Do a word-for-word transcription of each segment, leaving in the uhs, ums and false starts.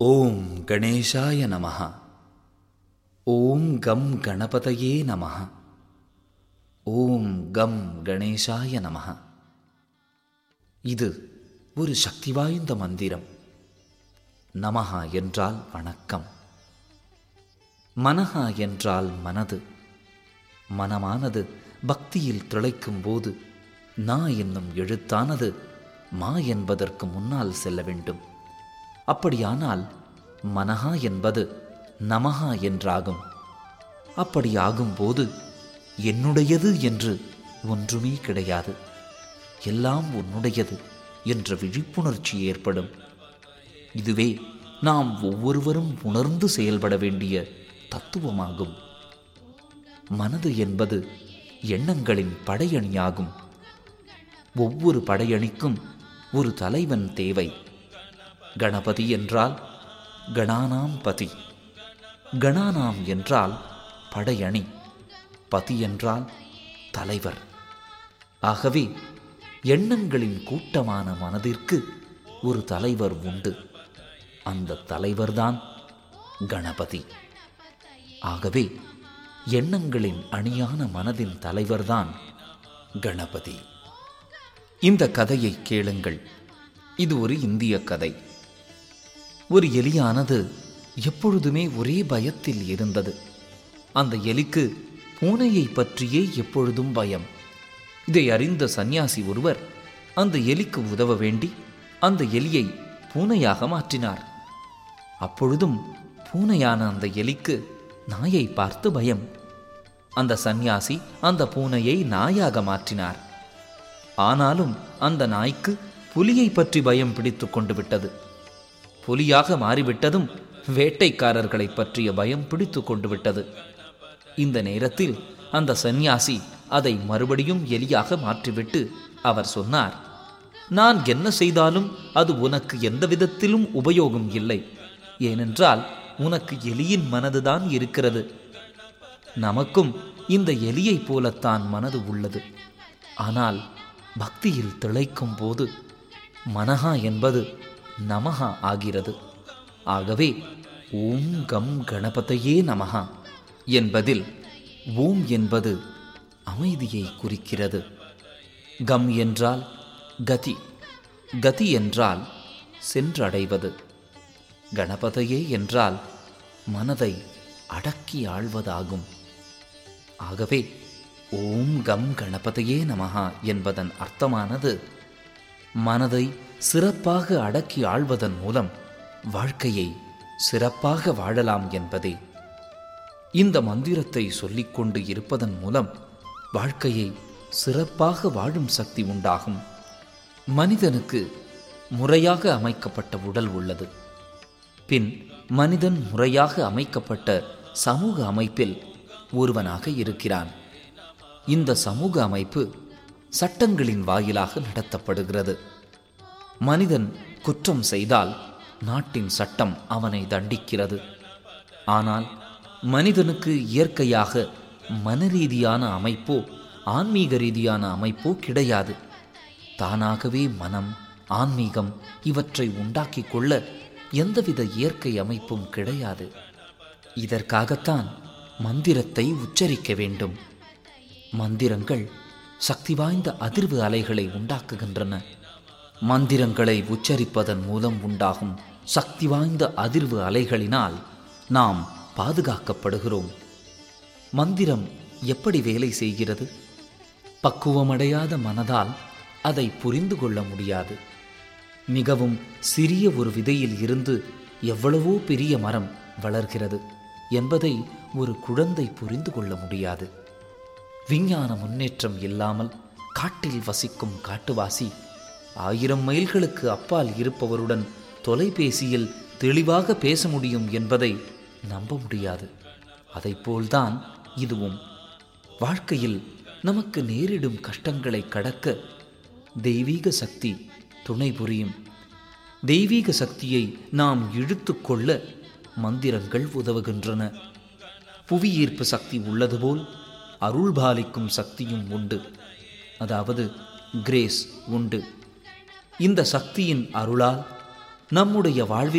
ஓம் கணேசாய நமஹ. ஓம் கம் கணபதயே நமஹ. ஓம் கம் கணேசாய நமஹ. இது ஒரு சக்தி வாய்ந்த மந்திரம். நமஹா என்றால் வணக்கம், மனஹா என்றால் மனது. மனமானது பக்தியில் திளைக்கும் போது நா என்னும் எழுத்தானது மா என்பதற்கு முன்னால் செல்ல வேண்டும். அப்படியானால் மனஹா என்பது நமஹா என்றாகும். அப்படி ஆகும்போது என்னுடையது என்று ஒன்றுமே கிடையாது, எல்லாம் உன்னுடையது என்ற விழிப்புணர்ச்சி ஏற்படும். இதுவே நாம் ஒவ்வொருவரும் உணர்ந்து செயல்பட வேண்டிய தத்துவமாகும். மனது என்பது எண்ணங்களின் படையணியாகும். ஒவ்வொரு படையணிக்கும் ஒரு தலைவன் தேவை. கணபதி என்றால் கணானாம் பதி, கணானாம் என்றால் படையணி, பதி என்றால் தலைவர். ஆகவே எண்ணங்களின் கூட்டமான மனதிற்கு ஒரு தலைவர் உண்டு. அந்த தலைவர்தான் கணபதி. ஆகவே எண்ணங்களின் அணியான மனதின் தலைவர்தான் கணபதி. இந்த கதையை கேளுங்கள். இது ஒரு இந்திய கதை. ஒரு எலியானது எப்பொழுதுமே ஒரே பயத்தில் இருந்தது. அந்த எலிக்கு பூனையை பற்றியே எப்பொழுதும் பயம். இதை அறிந்த சந்நியாசி ஒருவர் அந்த எலிக்கு உதவ வேண்டி அந்த எலியை பூனையாக மாற்றினார். அப்பொழுதும் பூனையான அந்த எலிக்கு நாயை பார்த்து பயம். அந்த சந்நியாசி அந்த பூனையை நாயாக மாற்றினார். ஆனாலும் அந்த நாய்க்கு புலியை பற்றி பயம் பிடித்து கொண்டு விட்டது. புலியாக மாறிவிட்டதும் வேட்டைக்காரர்களை பற்றிய பயம் பிடித்து கொண்டு விட்டது. இந்த நேரத்தில் அந்த சந்நியாசி அதை மறுபடியும் எலியாக மாற்றிவிட்டு அவர் சொன்னார், நான் என்ன செய்தாலும் அது உனக்கு எந்த விதத்திலும் உபயோகம் இல்லை. ஏனென்றால் உனக்கு எலியின் மனதுதான் இருக்கிறது. நமக்கும் இந்த எலியைப் போலத்தான் மனது உள்ளது. ஆனால் பக்தியில் திளைக்கும் போது மனஹா என்பது நமஹா ஆகிறது. ஆகவே ஓம் கம் கணபதையே நமஹா என்பதில் ஓம் என்பது அமைதியை குறிக்கிறது. கம் என்றால் கதி, கதி என்றால் சென்றடைவது. கணபதையே என்றால் மனதை அடக்கி ஆள்வதாகும். ஆகவே ஓம் கம் கணபதையே நமஹா என்பதன் அர்த்தமானது மனதை சிறப்பாக அடக்கி ஆள்வதன் மூலம் வாழ்க்கையை சிறப்பாக வாழலாம் என்பதே. இந்த மந்திரத்தை சொல்லிக்கொண்டு இருப்பதன் மூலம் வாழ்க்கையை சிறப்பாக வாழும் சக்தி உண்டாகும். மனிதனுக்கு முறையாக அமைக்கப்பட்ட உடல் உள்ளது. பின் மனிதன் முறையாக அமைக்கப்பட்ட சமூக அமைப்பில் ஒருவனாக இருக்கிறான். இந்த சமூக அமைப்பு சட்டங்களின் வாயிலாக நடத்தப்படுகிறது. மனிதன் குற்றம் செய்தால் நாட்டின் சட்டம் அவனை தண்டிக்கிறது. ஆனால் மனிதனுக்கு இயற்கையாக மனரீதியான அமைப்போ ஆன்மீக ரீதியான அமைப்போ கிடையாது. தானாகவே மனம், ஆன்மீகம் இவற்றை உண்டாக்கிக் கொள்ள எந்தவித இயற்கை அமைப்பும் கிடையாது. இதற்காகத்தான் மந்திரத்தை உச்சரிக்க வேண்டும். மந்திரங்கள் சக்தி வாய்ந்த அதிர்வு அலைகளை உண்டாக்குகின்றன. மந்திரங்களை உச்சரிப்பதன் மூலம் உண்டாகும் சக்தி வாய்ந்த அதிர்வு அலைகளினால் நாம் பாதுகாக்கப்படுகிறோம். மந்திரம் எப்படி வேலை செய்கிறது? பக்குவமடையாத மனதால் அதை புரிந்து கொள்ள முடியாது. மிகவும் சிறிய ஒரு விதையில் இருந்து எவ்வளவோ பெரிய மரம் வளர்கிறது என்பதை ஒரு குழந்தை புரிந்து கொள்ள முடியாது. விஞ்ஞான முன்னேற்றம் இல்லாமல் காட்டில் வசிக்கும் காட்டுவாசி ஆயிரம் மைல்களுக்கு அப்பால் இருப்பவருடன் தொலைபேசியில் தெளிவாக பேச முடியும் என்பதை நம்ப முடியாது. அதைப்போல்தான் இதுவும். வாழ்க்கையில் நமக்கு நேரிடும் கஷ்டங்களை கடக்க தெய்வீக சக்தி துணை புரியும். தெய்வீக சக்தியை நாம் இழுத்து கொள்ள மந்திரங்கள் உதவுகின்றன. புவியீர்ப்பு சக்தி உள்ளது போல் அருள்பாலிக்கும் சக்தியும் உண்டு, அதாவது கிரேஸ் உண்டு. இந்த சக்தியின் அருளால் நம்முடைய வாழ்வில்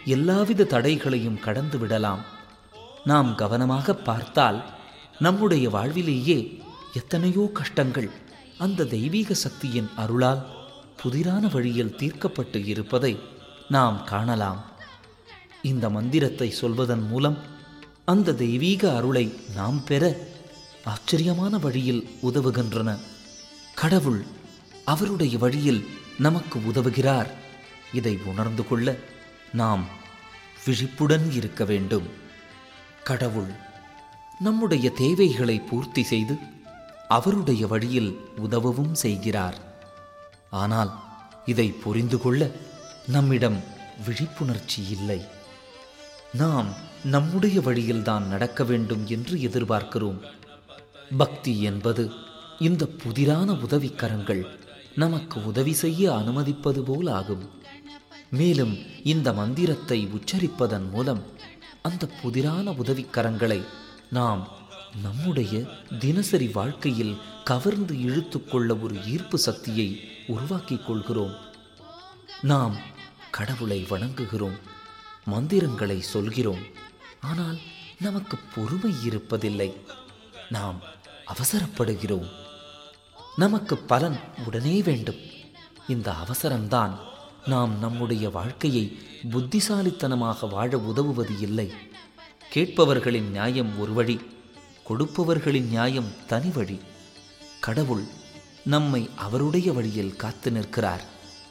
எல்லாவித தடைகளையும் கடந்து விடலாம். நாம் கவனமாக பார்த்தால் நம்முடைய வாழ்விலேயே எத்தனையோ கஷ்டங்கள் அந்த தெய்வீக சக்தியின் அருளால் புதிரான வழியில் தீர்க்கப்பட்டு இருப்பதை நாம் காணலாம். இந்த மந்திரத்தை சொல்வதன் மூலம் அந்த தெய்வீக அருளை நாம் பெற ஆச்சரியமான வழியில் உதவுகின்றன. கடவுள் அவருடைய வழியில் நமக்கு உதவுகிறார். இதை உணர்ந்து கொள்ள நாம் விழிப்புடன் இருக்க வேண்டும். கடவுள் நம்முடைய தேவைகளை பூர்த்தி செய்து அவருடைய வழியில் உதவவும் செய்கிறார். ஆனால் இதை புரிந்து கொள்ள நம்மிடம் விழிப்புணர்ச்சி இல்லை. நாம் நம்முடைய வழியில்தான் நடக்க வேண்டும் என்று எதிர்பார்க்கிறோம். பக்தி என்பது இந்த புதிரான உதவிக்கரங்கள் நமக்கு உதவி செய்ய அனுமதிப்பது போல் ஆகும். மேலும் இந்த மந்திரத்தை உச்சரிப்பதன் மூலம் அந்த புதிரான உதவிக்கரங்களை நாம் நம்முடைய தினசரி வாழ்க்கையில் கவர்ந்து இழுத்துக்கொள்ள ஒரு ஈர்ப்பு சக்தியை உருவாக்கிக் கொள்கிறோம். நாம் கடவுளை வணங்குகிறோம், மந்திரங்களை சொல்கிறோம். ஆனால் நமக்கு பொறுமை இருப்பதில்லை. நாம் அவசரப்படுகிறோம். நமக்கு பலன் உடனே வேண்டும். இந்த அவசரம்தான் நாம் நம்முடைய வாழ்க்கையை புத்திசாலித்தனமாக வாழ உதவுவது இல்லை. கேட்பவர்களின் நியாயம் ஒரு வழி, கொடுப்பவர்களின் நியாயம் தனி வழி. கடவுள் நம்மை அவருடைய வழியில் காத்து நிற்கிறார்.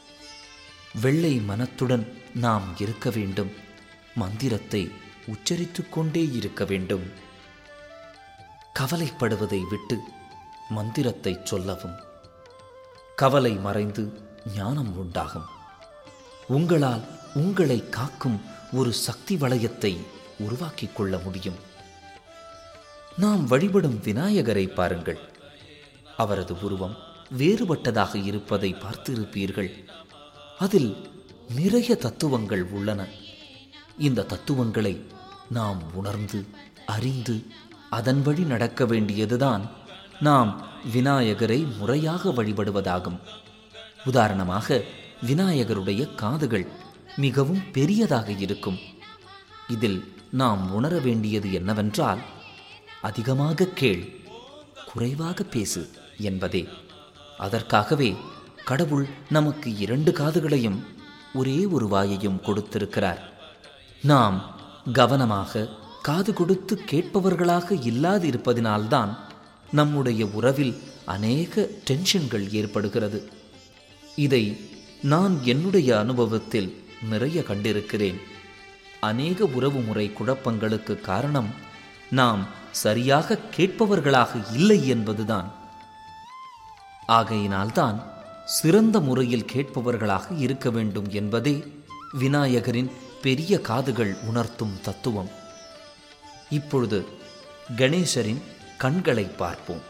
வெள்ளை மனத்துடன் நாம் இருக்க வேண்டும். மந்திரத்தை உச்சரித்து கொண்டே இருக்க வேண்டும். கவலைப்படுவதை விட்டு மந்திரத்தை சொல்லவும். கவலை மறைந்து ஞானம் உண்டாகும். உங்களால் உங்களை காக்கும் ஒரு சக்தி வளையத்தை உருவாக்கிக் கொள்ள முடியும். நாம் வழிபடும் விநாயகரை பாருங்கள். அவரது உருவம் வேறுபட்டதாக இருப்பதை பார்த்திருப்பீர்கள். அதில் நிறைய தத்துவங்கள் உள்ளன. இந்த தத்துவங்களை நாம் உணர்ந்து அறிந்து அதன் வழி நடக்க வேண்டியதுதான் நாம் விநாயகரை முறையாக வழிபடுவதாகும். உதாரணமாக, விநாயகருடைய காதுகள் மிகவும் பெரியதாக இருக்கும். இதில் நாம் உணர வேண்டியது என்னவென்றால், அதிகமாக கேள், குறைவாக பேசு என்பதே. அதற்காகவே கடவுள் நமக்கு இரண்டு காதுகளையும் ஒரே ஒரு வாயையும் கொடுத்திருக்கிறார். நாம் கவனமாக காது கொடுத்து கேட்பவர்களாக இல்லாதிருப்பதினால்தான் நம்முடைய உறவில் அநேக டென்ஷன்கள் ஏற்படுகிறது. இதை நான் என்னுடைய அனுபவத்தில் நிறைய கண்டிருக்கிறேன். அநேக உறவு முறை குழப்பங்களுக்கு காரணம் நாம் சரியாக கேட்பவர்களாக இல்லை என்பதுதான். ஆகையினால்தான் சிறந்த முறையில் கேட்பவர்களாக இருக்க வேண்டும் என்பதே விநாயகரின் பெரிய காதுகள் உணர்த்தும் தத்துவம். இப்பொழுது கணேசரின் கண்களை பார்ப்போம்.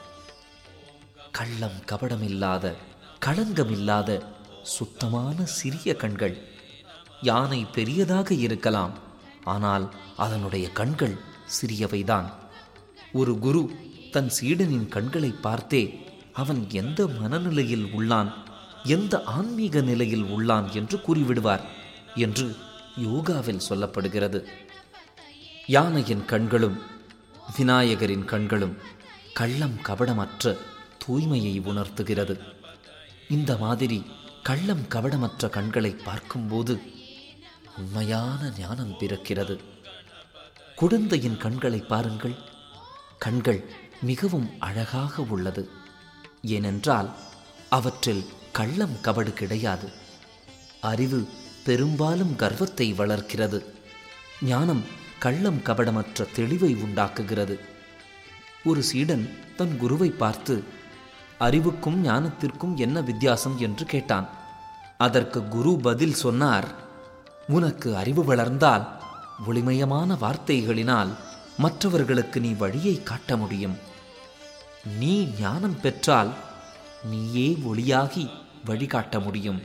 கள்ளம் கபடமில்லாத, களங்கமில்லாத சுத்தமான சிறிய கண்கள். யானை பெரியதாக இருக்கலாம், ஆனால் அதனுடைய கண்கள் சிறியவைதான். ஒரு குரு தன் சீடனின் கண்களை பார்த்தே அவன் எந்த மனநிலையில் உள்ளான், எந்த ஆன்மீக நிலையில் உள்ளான் என்று கூறிவிடுவார் என்று யோகாவில் சொல்லப்படுகிறது. யானையின் கண்களும் விநாயகரின் கண்களும் கள்ளம் கபடமற்ற தூய்மையை உணர்த்துகிறது. இந்த மாதிரி கள்ளம் கபடமற்ற கண்களை பார்க்கும்போது உண்மையான ஞானம் பிறக்கிறது. குழந்தையின் கண்களை பாருங்கள். கண்கள் மிகவும் அழகாக உள்ளது. ஏனென்றால் அவற்றில் கள்ளம் கபடு கிடையாது. அறிவு பெரும்பாலும் கர்வத்தை வளர்க்கிறது. ஞானம் கள்ளம் கபடமற்ற தெளிவை உண்டாக்குகிறது. ஒரு சீடன் தன் குருவை பார்த்து, அறிவுக்கும் ஞானத்திற்கும் என்ன வித்தியாசம் என்று கேட்டான். அதற்கு குரு பதில் சொன்னார், உனக்கு அறிவு வளர்ந்தால் ஒளிமயமான வார்த்தைகளினால் மற்றவர்களுக்கு நீ வழியை காட்ட முடியும். நீ ஞானம் பெற்றால் நீயே ஒளியாகி வழிகாட்ட முடியும்.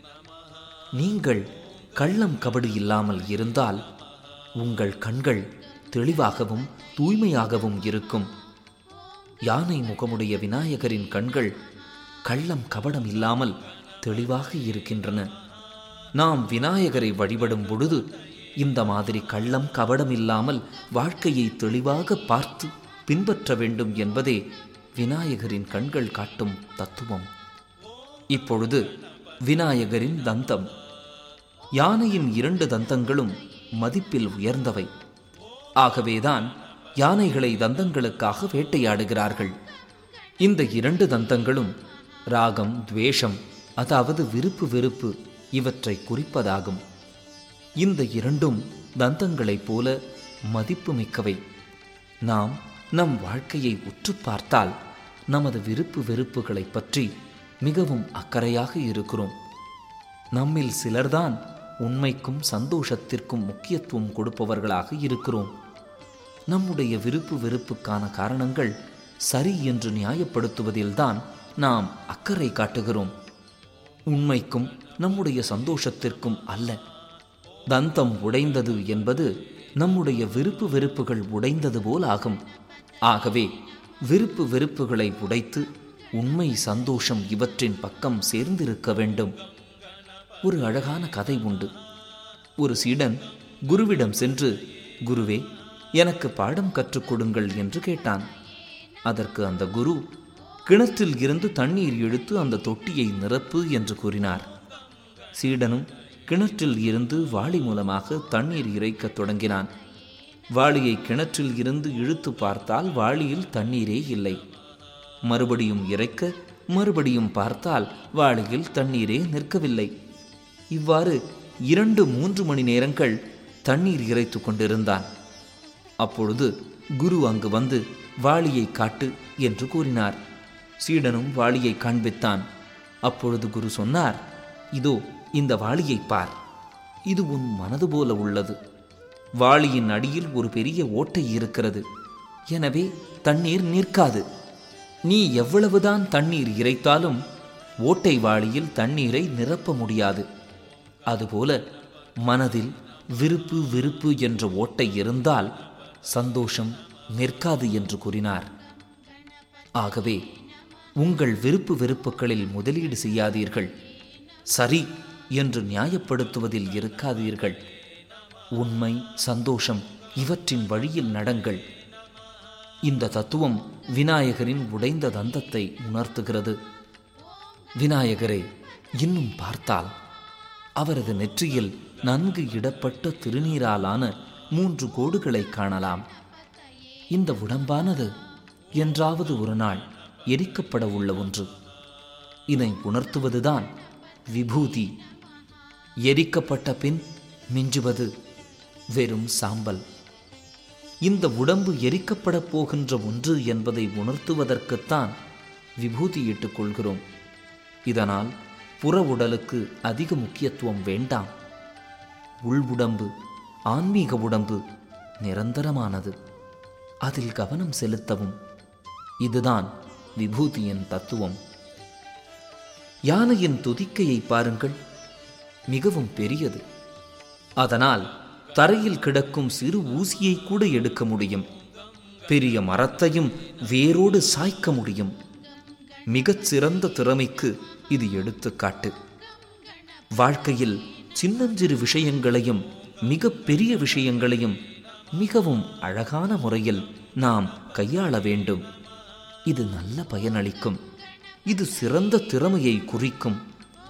நீங்கள் கள்ளம் கபடு இல்லாமல் இருந்தால் உங்கள் கண்கள் தெளிவாகவும் தூய்மையாகவும் இருக்கும். யானை முகமுடைய விநாயகரின் கண்கள் கள்ளம் கபடம் இல்லாமல் தெளிவாக இருக்கின்றன. நாம் விநாயகரை வழிபடும் பொழுது இந்த மாதிரி கள்ளம் கபடம் இல்லாமல் வாழ்க்கையை தெளிவாக பார்த்து பின்பற்ற வேண்டும் என்பதே விநாயகரின் கண்கள் காட்டும் தத்துவம். இப்பொழுது விநாயகரின் தந்தம். யானையின் இரண்டு தந்தங்களும் மதிப்பில் உயர்ந்தவை. ஆகவேதான் யானைகளை தந்தங்களுக்காக வேட்டையாடுகிறார்கள். இந்த இரண்டு தந்தங்களும் ராகம், துவேஷம், அதாவது விருப்பு வெறுப்பு இவற்றை குறிப்பதாகும். இந்த இரண்டும் தந்தங்களைப் போல மதிப்பு மிக்கவை. நாம் நம் வாழ்க்கையை உற்று பார்த்தால் நமது விருப்பு வெறுப்புகளை பற்றி மிகவும் அக்கறையாக இருக்கிறோம். நம்மில் சிலர்தான் உண்மைக்கும் சந்தோஷத்திற்கும் முக்கியத்துவம் கொடுப்பவர்களாக இருக்கிறோம். நம்முடைய விருப்பு வெறுப்புக்கான காரணங்கள் சரி என்று நியாயப்படுத்துவதில்தான் நாம் அக்கறை காட்டுகிறோம், உண்மைக்கும் நம்முடைய சந்தோஷத்திற்கும் அல்ல. தந்தம் உடைந்தது என்பது நம்முடைய விருப்பு வெறுப்புகள் உடைந்தது போல் ஆகும். ஆகவே விருப்பு வெறுப்புகளை உடைத்து உண்மை, சந்தோஷம் இவற்றின் பக்கம் சேர்ந்திருக்க வேண்டும். ஒரு அழகான கதை உண்டு. ஒரு சீடன் குருவிடம் சென்று, குருவே, எனக்கு பாடம் கற்றுக் கொடுங்கள் என்று கேட்டான். அதற்கு அந்த குரு, கிணற்றில் இருந்து தண்ணீர் இழுத்து அந்த தொட்டியை நிரப்பு என்று கூறினார். சீடனும் கிணற்றில் இருந்து வாளி மூலமாக தண்ணீர் இறைக்க தொடங்கினான். வாளியை கிணற்றில் இருந்து இழுத்து பார்த்தால் வாளியில் தண்ணீரே இல்லை. மறுபடியும் இறைக்க, மறுபடியும் பார்த்தால் வாளியில் தண்ணீரே நிற்கவில்லை. இவ்வாறு இரண்டு மூன்று மணி நேரங்கள் தண்ணீர் இறைத்து கொண்டிருந்தான். அப்பொழுது குரு அங்கு வந்து வாளியை காட்டு என்று கூறினார். சீடனும் வாளியை காண்பித்தான். அப்பொழுது குரு சொன்னார், இதோ இந்த வாளியை பார், இது உன் மனது போல உள்ளது. வாளியின் அடியில் ஒரு பெரிய ஓட்டை இருக்கிறது, எனவே தண்ணீர் நிற்காது. நீ எவ்வளவுதான் தண்ணீர் இறைத்தாலும் ஓட்டை வாளியில் தண்ணீரை நிரப்ப முடியாது. அதுபோல மனதில் விருப்பு வெறுப்பு என்ற ஓட்டை இருந்தால் சந்தோஷம் நிற்காது என்று கூறினார். ஆகவே உங்கள் விருப்பு வெறுப்புகளில் முதலீடு செய்யாதீர்கள். சரி என்று நியாயப்படுத்துவதில் இருக்காதீர்கள். உண்மை, சந்தோஷம் இவற்றின் வழியில் நடங்கள். இந்த தத்துவம் விநாயகரின் உடைந்த தந்தத்தை உணர்த்துகிறது. விநாயகரை இன்னும் பார்த்தால் அவரது நெற்றியில் நன்கு இடப்பட்ட திருநீராலான மூன்று கோடுகளை காணலாம். இந்த உடம்பானது என்றாவது ஒரு நாள் எரிக்கப்பட உள்ள ஒன்று. இதை உணர்த்துவதுதான் விபூதி. எரிக்கப்பட்ட பின் மிஞ்சுவது வெறும் சாம்பல். இந்த உடம்பு எரிக்கப்பட போகின்ற ஒன்று என்பதை உணர்த்துவதற்குத்தான் விபூதியிட்டுக் கொள்கிறோம். இதனால் புற உடலுக்கு அதிக முக்கியத்துவம் வேண்டாம். உள் உடம்பு, ஆன்மீக உடம்பு நிரந்தரமானது. அதில் கவனம் செலுத்தவும். இதுதான் விபூதியின் தத்துவம். யானையின் துதிக்கையை பாருங்கள், மிகவும் பெரியது. அதனால் தரையில் கிடக்கும் சிறு ஊசியை கூட எடுக்க முடியும். பெரிய மரத்தையும் வேரோடு சாய்க்க முடியும். மிகச் சிறந்த திறமைக்கு இது எடுத்துக்காட்டு. வாழ்க்கையில் சின்னஞ்சிறு விஷயங்களையும் மிக பெரிய விஷயங்களையும் மிகவும் அழகான முறையில் நாம் கையாள வேண்டும். இது நல்ல பயனளிக்கும். இது சிறந்த திறமையை குறிக்கும்.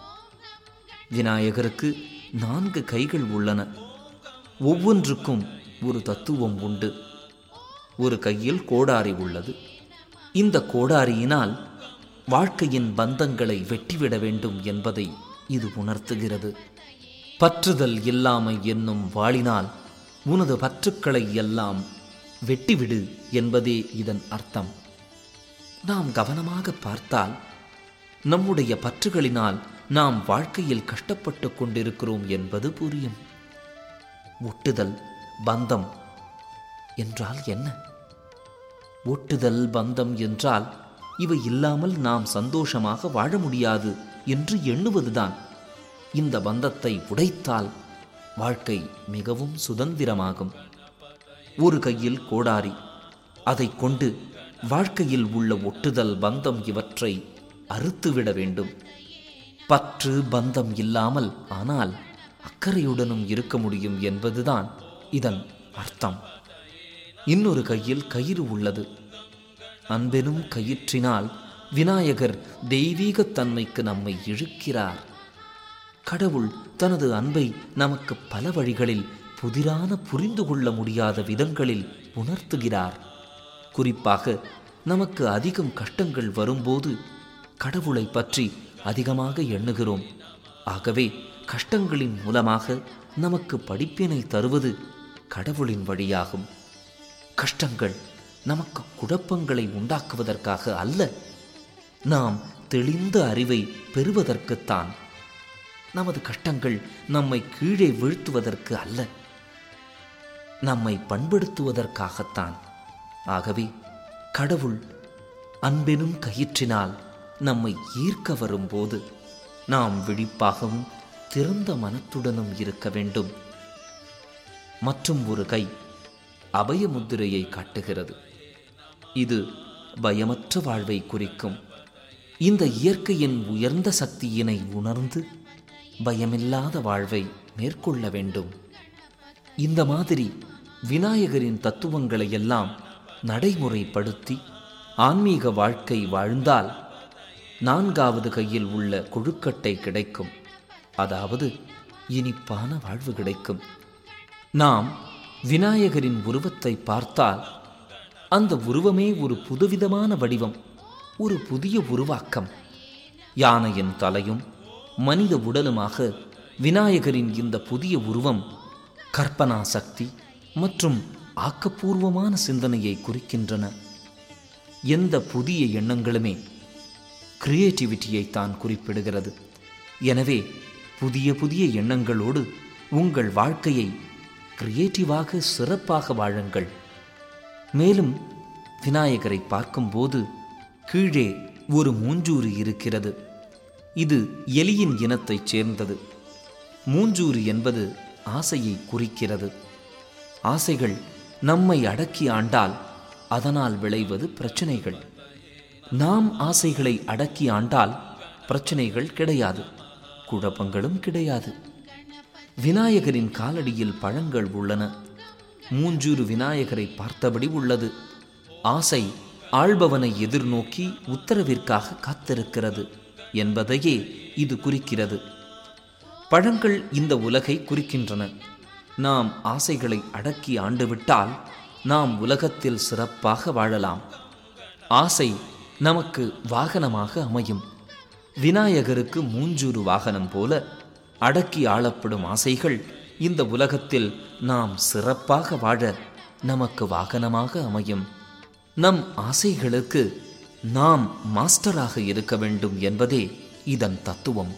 விநாயகருக்கு நான்கு கைகள் உள்ளன. ஒவ்வொன்றுக்கும் ஒரு தத்துவம் உண்டு. ஒரு கையில் கோடாரி உள்ளது. இந்த கோடாரியினால் வாழ்க்கையின் பந்தங்களை வெட்டிவிட வேண்டும் என்பதை இது உணர்த்துகிறது. பற்றுதல் இல்லாமை என்னும் வாளினால் உனது பற்றுக்களை எல்லாம் வெட்டிவிடு என்பதே இதன் அர்த்தம். நாம் கவனமாக பார்த்தால் நம்முடைய பற்றுகளினால் நாம் வாழ்க்கையில் கஷ்டப்பட்டு கொண்டிருக்கிறோம் என்பது புரியும். ஒட்டுதல், பந்தம் என்றால் என்ன? ஒட்டுதல், பந்தம் என்றால் இவை இல்லாமல் நாம் சந்தோஷமாக வாழ முடியாது என்று எண்ணுவதுதான். இந்த பந்தத்தை உடைத்தால் வாழ்க்கை மிகவும் சுதந்திரமாகும். ஒரு கையில் கோடாரி, அதை கொண்டு வாழ்க்கையில் உள்ள ஒட்டுதல், பந்தம் இவற்றை அறுத்துவிட வேண்டும். பற்று, பந்தம் இல்லாமல் ஆனால் அக்கறையுடனும் இருக்க முடியும் என்பதுதான் இதன் அர்த்தம். இன்னொரு கையில் கயிறு உள்ளது. அன்பெனும் கயிற்றினால் விநாயகர் தெய்வீகத் தன்மைக்கு நம்மை இழுக்கிறார். கடவுள் தனது அன்பை நமக்கு பல வழிகளில் புதிரான புரிந்து கொள்ள முடியாத விதங்களில் உணர்த்துகிறார். குறிப்பாக நமக்கு அதிகம் கஷ்டங்கள் வரும்போது கடவுளை பற்றி அதிகமாக எண்ணுகிறோம். ஆகவே கஷ்டங்களின் மூலமாக நமக்கு படிப்பினை தருவது கடவுளின் வழியாகும். கஷ்டங்கள் நமக்கு குழப்பங்களை உண்டாக்குவதற்காக அல்ல, நாம் தெளிந்த அறிவை பெறுவதற்குத்தான். நமது கஷ்டங்கள் நம்மை கீழே வீழ்த்துவதற்கு அல்ல, நம்மை பண்படுத்துவதற்காகத்தான். ஆகவே கடவுள் அன்பெனும் கயிற்றினால் நம்மை ஈர்க்க வரும்போது நாம் விழிப்பாகவும் திறந்த மனத்துடனும் இருக்க வேண்டும். மற்றும் ஒரு கை அபய முத்திரையை காட்டுகிறது. இது பயமற்ற வாழ்வை குறிக்கும். இந்த இயற்கையின் உயர்ந்த சக்தியினை உணர்ந்து பயமில்லாத வாழ்வை மேற்கொள்ள வேண்டும். இந்த மாதிரி விநாயகரின் தத்துவங்களை எல்லாம் நடைமுறைப்படுத்தி ஆன்மீக வாழ்க்கை வாழ்ந்தால் நான்காவது கையில் உள்ள கொழுக்கட்டை கிடைக்கும். அதாவது இனிப்பான வாழ்வு கிடைக்கும். நாம் விநாயகரின் உருவத்தை பார்த்தால் அந்த உருவமே ஒரு புதுவிதமான வடிவம், ஒரு புதிய உருவாக்கம். யானையின் தலையும் மனித உடலுமாக விநாயகரின் இந்த புதிய உருவம் கற்பனா சக்தி மற்றும் ஆக்கப்பூர்வமான சிந்தனையை குறிக்கின்றன. எந்த புதிய எண்ணங்களுமே கிரியேட்டிவிட்டியை தான் குறிப்பிடுகிறது. எனவே புதிய புதிய எண்ணங்களோடு உங்கள் வாழ்க்கையை கிரியேட்டிவாக சிறப்பாக வாழுங்கள். மேலும் விநாயகரை பார்க்கும்போது கீழே ஒரு மூஞ்சூறு இருக்கிறது. இது எலியின் இனத்தைச் சேர்ந்தது. மூஞ்சூறு என்பது ஆசையை குறிக்கிறது. ஆசைகள் நம்மை அடக்கி ஆண்டால் அதனால் விளைவது பிரச்சனைகள். நாம் ஆசைகளை அடக்கி ஆண்டால் பிரச்சனைகள் கிடையாது, குழப்பங்களும் கிடையாது. விநாயகரின் காலடியில் பழங்கள் உள்ளன. மூஞ்சூறு விநாயகரை பார்த்தபடி உள்ளது. ஆசை ஆள்பவனை எதிர்நோக்கி உத்தரவிற்காக காத்திருக்கிறது என்பதையே இது குறிக்கிறது. பழங்கள் இந்த உலகை குறிக்கின்றன. நாம் ஆசைகளை அடக்கி ஆண்டுவிட்டால் நாம் உலகத்தில் சிறப்பாக வாழலாம். ஆசை நமக்கு வாகனமாக அமையும். விநாயகருக்கு மூஞ்சூறு வாகனம் போல அடக்கி ஆளப்படும் ஆசைகள் இந்த உலகத்தில் நாம் சிறப்பாக வாழ நமக்கு வாகனமாக அமையும். நம் ஆசைகளுக்கு நாம் மாஸ்டராக இருக்க வேண்டும் என்பதே இதன் தத்துவம்.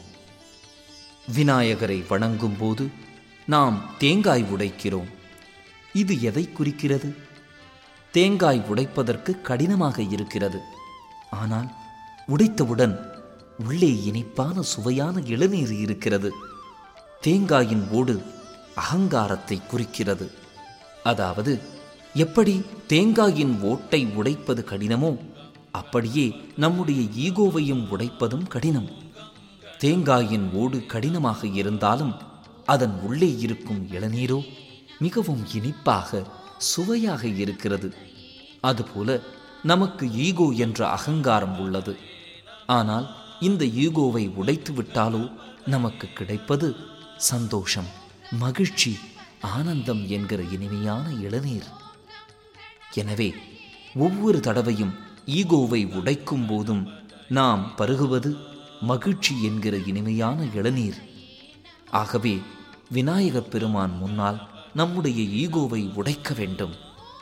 விநாயகரை வணங்கும் போது நாம் தேங்காய் உடைக்கிறோம். இது எதை குறிக்கிறது? தேங்காய் உடைப்பதற்கு கடினமாக இருக்கிறது. ஆனால் உடைத்தவுடன் உள்ளே இனிப்பான சுவையான இளநீர் இருக்கிறது. தேங்காயின் ஓடு அகங்காரத்தை குறிக்கிறது. அதாவது எப்படி தேங்காயின் ஓட்டை உடைப்பது கடினமோ அப்படியே நம்முடைய ஈகோவையும் உடைப்பதும் கடினம். தேங்காயின் ஓடு கடினமாக இருந்தாலும் அதன் உள்ளே இருக்கும் இளநீரோ மிகவும் இனிப்பாக சுவையாக இருக்கிறது. அதுபோல நமக்கு ஈகோ என்ற அகங்காரம் உள்ளது. ஆனால் இந்த ஈகோவை உடைத்து விட்டாலோ நமக்கு கிடைப்பது சந்தோஷம், மகிழ்ச்சி, ஆனந்தம் என்கிற இனிமையான இளநீர். எனவே ஒவ்வொரு தடவையும் ஈகோவை உடைக்கும் போதும் நாம் பருகுவது மகிழ்ச்சி என்கிற இனிமையான இளநீர். ஆகவே விநாயகப் பெருமான் முன்னால் நம்முடைய ஈகோவை உடைக்க வேண்டும்.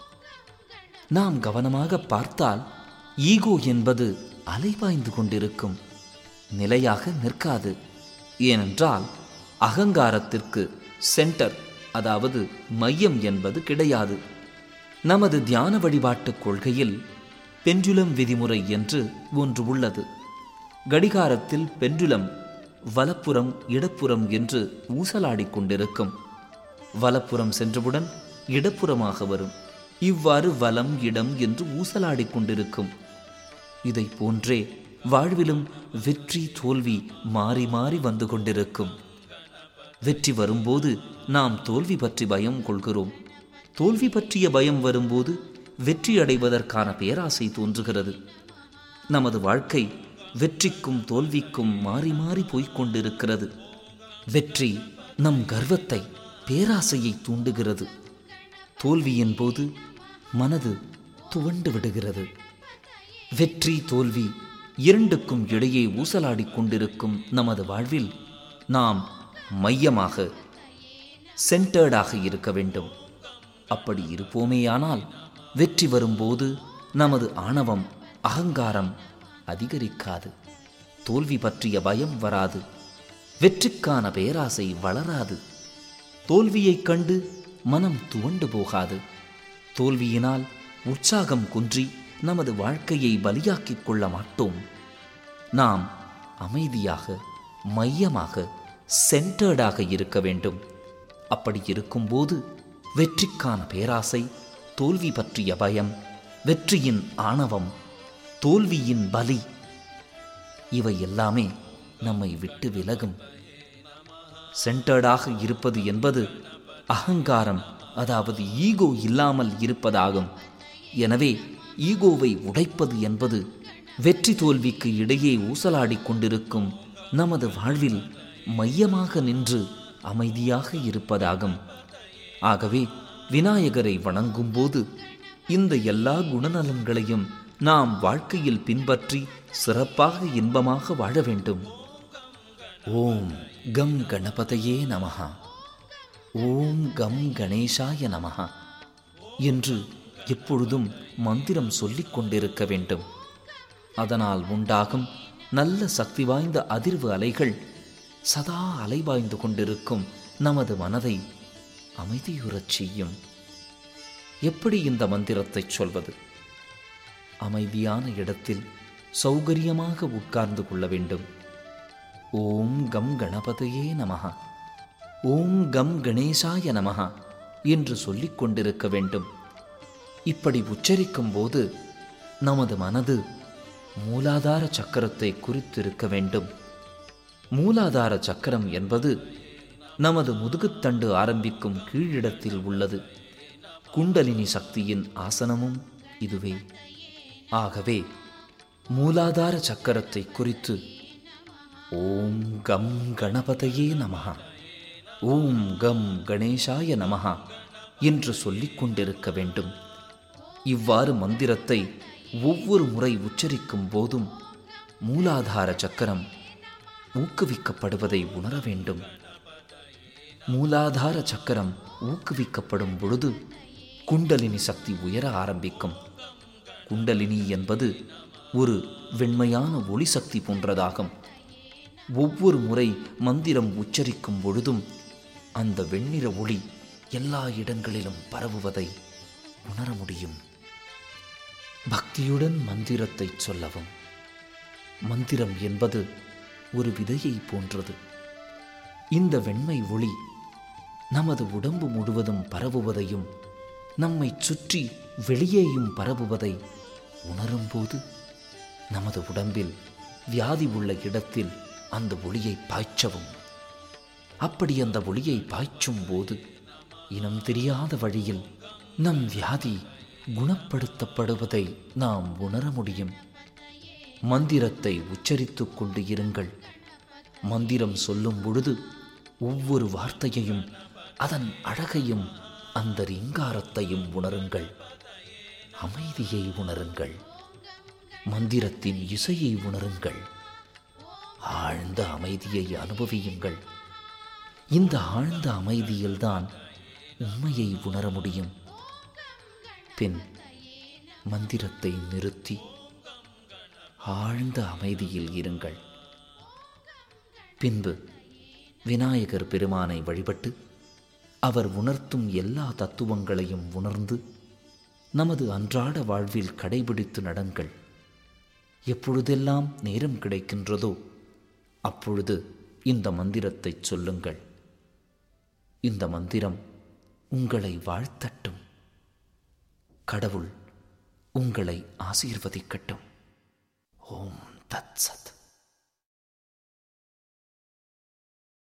நாம் கவனமாக பார்த்தால் ஈகோ என்பது அலைபாய்ந்து கொண்டிருக்கும், நிலையாக நிற்காது. ஏனென்றால் அகங்காரத்திற்கு சென்டர், அதாவது மையம் என்பது கிடையாது. நமது தியான வழிபாட்டு கொள்கையில் பெண்டுலம் விதிமுறை என்று ஒன்று உள்ளது. கடிகாரத்தில் பெண்டுலம் வலப்புறம் இடப்புறம் என்று ஊசலாடிக் கொண்டிருக்கும். வலப்புறம் சென்றவுடன் இடப்புறமாக வரும். இவ்வாறு வலம் இடம் என்று ஊசலாடிக் கொண்டிருக்கும். இதை போன்றே வாழ்விலும் வெற்றி தோல்வி மாறி மாறி வந்து கொண்டிருக்கும். வெற்றி வரும்போது நாம் தோல்வி பற்றி பயம் கொள்கிறோம். தோல்வி பற்றிய பயம் வரும்போது வெற்றி அடைவதற்கான பேராசை தோன்றுகிறது. நமது வாழ்க்கை வெற்றிக்கும் தோல்விக்கும் மாறி மாறி போய்கொண்டிருக்கிறது. வெற்றி நம் கர்வத்தை, பேராசையை தூண்டுகிறது. தோல்வியின் போது மனது துவண்டு விடுகிறது. வெற்றி தோல்வி இரண்டுக்கும் இடையே ஊசலாடிக் கொண்டிருக்கும் நமது வாழ்வில் நாம் மையமாக, சென்டர்டாக இருக்க வேண்டும். அப்படி இருப்போமேயானால் வெற்றி வரும்போது நமது ஆணவம், அகங்காரம் அதிகரிக்காது. தோல்வி பற்றிய பயம் வராது. வெற்றிக்கான பேராசை வளராது. தோல்வியைக் கண்டு மனம் துவண்டு போகாது. தோல்வியினால் உற்சாகம் குன்றி நமது வாழ்க்கையை பலியாக்கிக் கொள்ள மாட்டோம். நாம் அமைதியாக, மையமாக, சென்டர்டாக இருக்க வேண்டும். அப்படி இருக்கும்போது வெற்றிக்கான பேராசை, தோல்வி பற்றிய பயம், வெற்றியின் ஆணவம், தோல்வியின் பலி, இவை எல்லாமே நம்மை விட்டு விலகும். சென்டர்டாக இருப்பது என்பது அகங்காரம், அதாவது ஈகோ இல்லாமல் இருப்பதாகும். எனவே ஈகோவை உடைப்பது என்பது வெற்றி தோல்விக்கு இடையே ஊசலாடிக் கொண்டிருக்கும் நமது வாழ்வில் மையமாக நின்று அமைதியாக இருப்பதாகும். ஆகவே விநாயகரை வணங்கும்போது இந்த எல்லா குணநலன்களையும் நாம் வாழ்க்கையில் பின்பற்றி சிறப்பாக இன்பமாக வாழ வேண்டும். ஓம் கம் கணபதையே நமஹ, ஓம் கம் கணேசாய நமஹ என்று எப்பொழுதும் மந்திரம் சொல்லிக் கொண்டிருக்க வேண்டும். அதனால் உண்டாகும் நல்ல சக்தி வாய்ந்த அதிர்வு அலைகள் சதா அலைபாய்ந்து கொண்டிருக்கும் நமது மனதை அமைதியுறச் செய்யும். எப்படி இந்த மந்திரத்தை சொல்வது? அமைதியான இடத்தில் சௌகரியமாக உட்கார்ந்து கொள்ள வேண்டும். ஓம் கம் கணபதையே நமஹ, ஓம் கம் கணேசாய நமஹ என்று சொல்லிக் கொண்டிருக்க வேண்டும். இப்படி உச்சரிக்கும் போது நமது மனது மூலாதார சக்கரத்தை குறித்திருக்க வேண்டும். மூலாதார சக்கரம் என்பது நமது முதுகுத்தண்டு ஆரம்பிக்கும் கீழிடத்தில் உள்ளது. குண்டலினி சக்தியின் ஆசனமும் இதுவே. ஆகவே மூலாதார சக்கரத்தை குறித்து ஓம் கம் கணபதையே நமஹ, ஓம் கம் கணேசாய நமஹ என்று சொல்லிக் கொண்டிருக்க வேண்டும். இவ்வாறு மந்திரத்தை ஒவ்வொரு முறை உச்சரிக்கும் போதும் மூலாதார சக்கரம் ஊக்குவிக்கப்படுவதை உணர வேண்டும். மூலாதார சக்கரம் ஊக்குவிக்கப்படும் பொழுது குண்டலினி சக்தி உயர ஆரம்பிக்கும். குண்டலினி என்பது ஒரு வெண்மையான ஒளி சக்தி போன்றதாகும். ஒவ்வொரு முறை மந்திரம் உச்சரிக்கும் பொழுதும் அந்த வெண்ணிற ஒளி எல்லா இடங்களிலும் பரவுவதை உணர முடியும். பக்தியுடன் மந்திரத்தை சொல்லவும். மந்திரம் என்பது ஒரு விதையை போன்றது. இந்த வெண்மை ஒளி நமது உடம்பு முழுவதும் பரவுவதையும் நம்மை சுற்றி வெளியேயும் பரவுவதை உணரும்போது நமது உடம்பில் வியாதி உள்ள இடத்தில் அந்த ஒளியை பாய்ச்சவும். அப்படி அந்த ஒளியை பாய்ச்சும் போது இனம் தெரியாத வழியில் நம் வியாதி குணப்படுத்தப்படுவதை நாம் உணர முடியும். மந்திரத்தை உச்சரித்துக் கொண்டு இருங்கள். மந்திரம் சொல்லும் பொழுது ஒவ்வொரு வார்த்தையையும், அதன் அழகையும், அந்த ரீங்காரத்தையும் உணருங்கள். அமைதியை உணருங்கள். மந்திரத்தின் இசையை உணருங்கள். ஆழ்ந்த அமைதியை அனுபவியுங்கள். இந்த ஆழ்ந்த அமைதியில்தான் உண்மையை உணர முடியும். பின் மந்திரத்தை நிறுத்தி ஆழ்ந்த அமைதியில் இருங்கள். பின்பு விநாயகர் பெருமானை வழிபட்டு அவர் உணர்த்தும் எல்லா தத்துவங்களையும் உணர்ந்து நமது அன்றாட வாழ்வில் கடைபிடித்து நடங்கள். எப்பொழுதெல்லாம் நேரம் கிடைக்கின்றதோ அப்பொழுது இந்த மந்திரத்தை சொல்லுங்கள். இந்த மந்திரம் உங்களை வாழ்த்தட்டும். கடவுள் உங்களை ஆசீர்வதிக்கட்டும். ஓம் தத் சத்.